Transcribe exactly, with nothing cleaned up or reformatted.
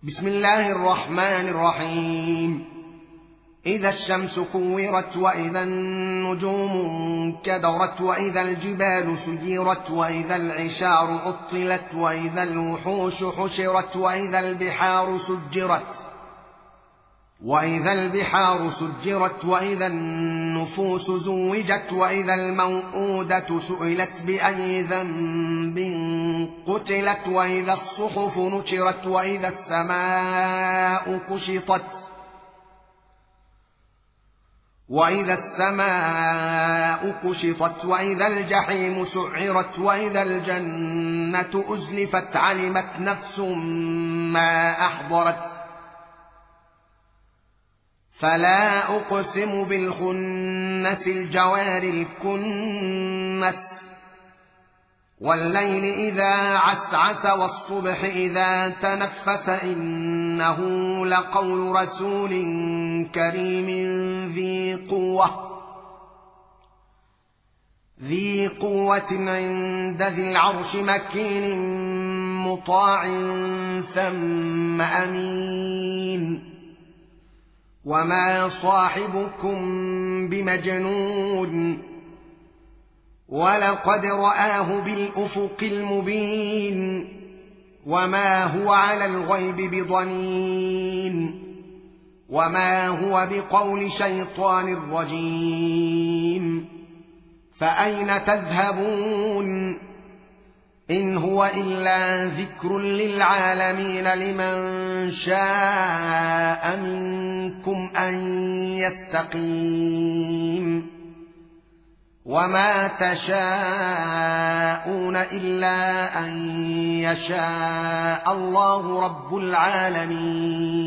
بسم الله الرحمن الرحيم. إذا الشمس كورت وإذا النجوم كدرت وإذا الجبال سجرت وإذا العشار عطلت وإذا الوحوش حشرت وإذا البحار سجرت وإذا البحار سجرت وإذا النفوس زوجت وإذا الموءودة سئلت بأي ذنب قتلت وإذا الصحف نشرت وإذا السماء كشطت وإذا السماء كشطت وإذا الجحيم سعرت وإذا الجنة أزلفت علمت نفس ما أحضرت فلا أقسم بالخنس الجوار الكنس والليل إذا عسعس والصبح إذا تنفس إنه لقول رسول كريم ذي قوة ذي قوة عند ذي العرش مكين مطاع ثم أمين وما صاحبكم بمجنون ولقد رآه بالأفق المبين وما هو على الغيب بضنين وما هو بقول شيطان رجيم فأين تذهبون إن هو إلا ذكر للعالمين لمن شاء منكم أن يستقيم وما تشاءون إلا أن يشاء الله رب العالمين.